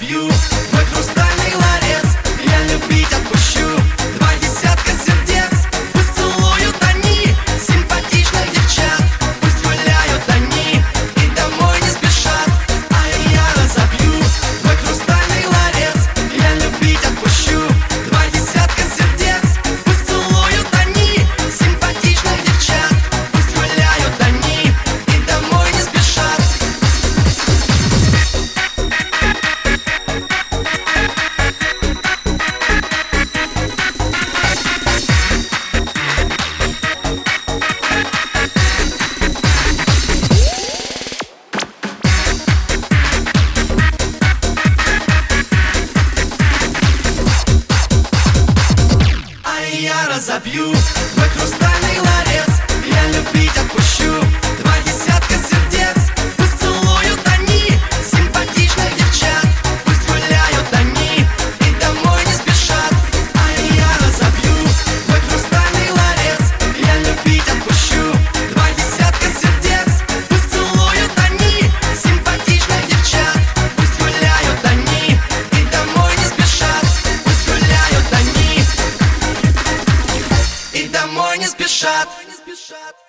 забью твой хрустальный ларец. Я любить отпущу 20 сердец. Пусть целуют они симпатичных девчат, пусть гуляют они и домой не спешат. А я разобью твой хрустальный ларец. Я любить отпущу 20 сердец. Пусть целуют они симпатичных девчат, пусть гуляют они и домой не спешат. Я разобью твой хрустальный ларец. Я любить отпущу 20 сердец. Пусть целуют они симпатичных девчат, пусть гуляют они и домой не спешат. А я разобью твой хрустальный ларец. Я любить отпущу 20 сердец. Пусть целуют они симпатичных девчат, пусть гуляют они и домой не спешат. Пусть гуляют они и домой не спешат.